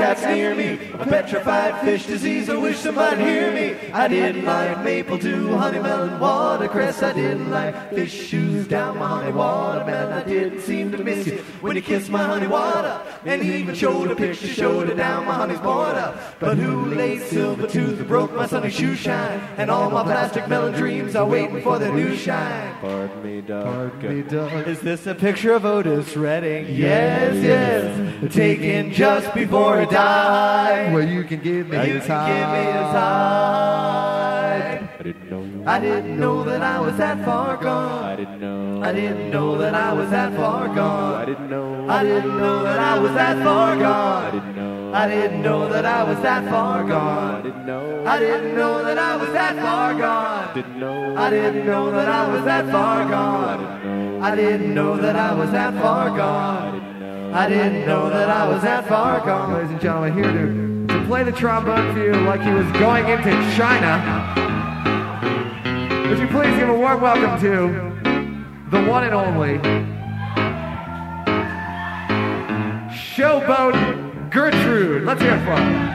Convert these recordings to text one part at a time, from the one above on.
cats near me, a petrified fish disease, I wish somebody'd hear me. I didn't like maple dew, honey melon, watercress. I didn't like fish shoes down my honey watermelon. I didn't seem to miss you when you kissed my honey water, and even showed a picture, showed it down my honey's border. But who laid silver tooth that broke my sunny shoe shine, and all my plastic melon dreams are waiting for their new shine. Pardon me, Doug. Is this a picture of Otis Redding? Yes, yes. Taken just before he died. Well, you can give me his hide. I didn't know that I was that far gone. I didn't know that I was that far gone. I didn't know that I was that far gone. I didn't know I didn't know that I was that far gone. I didn't know I didn't know that I was that far gone. didn't know I didn't know that I was that far gone. I didn't know that I was that far gone. I didn't know that I was that far gone. Ladies and gentlemen, here to play the trombone for you like he was going into China. Would you please give a warm welcome to the one and only Showboat Gertrude. Let's hear it for her.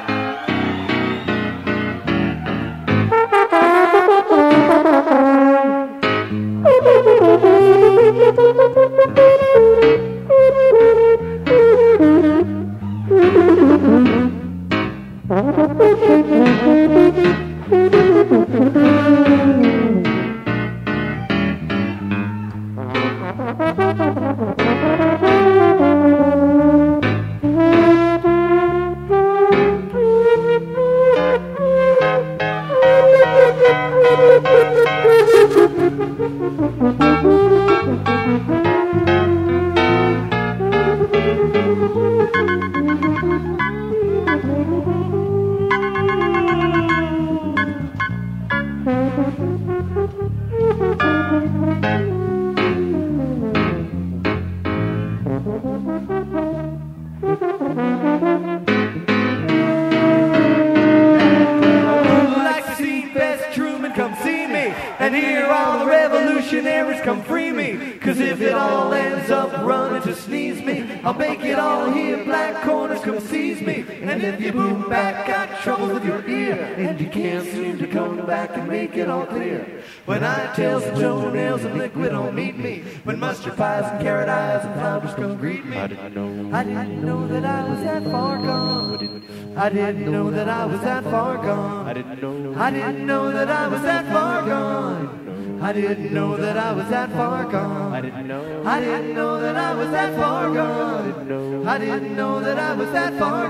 And here all the revolutionaries come free me. Cause if it all ends up running to sneeze me, I'll make it all here, black corners come seize me. And if you boom back, got trouble with your ear, and you can't seem to come back and make it all clear. When I tails and toenails and liquid don't meet me, when mustard pies and carrot eyes and flounders come greet me. I didn't know that I was that far gone. I didn't know that I was that far gone. I didn't know that I was that far gone. I didn't know that I was that far gone. I didn't know that I was that far gone. I didn't know that I was that far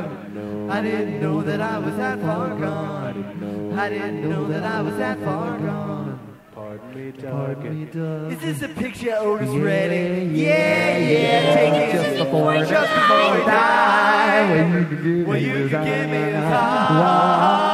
gone. I didn't know that I was that far gone. I didn't know that I was that far gone. Pardon me, Doug. Is this a picture of Otis Redding? Yeah, take it Just before he died. Well, you can give me his high.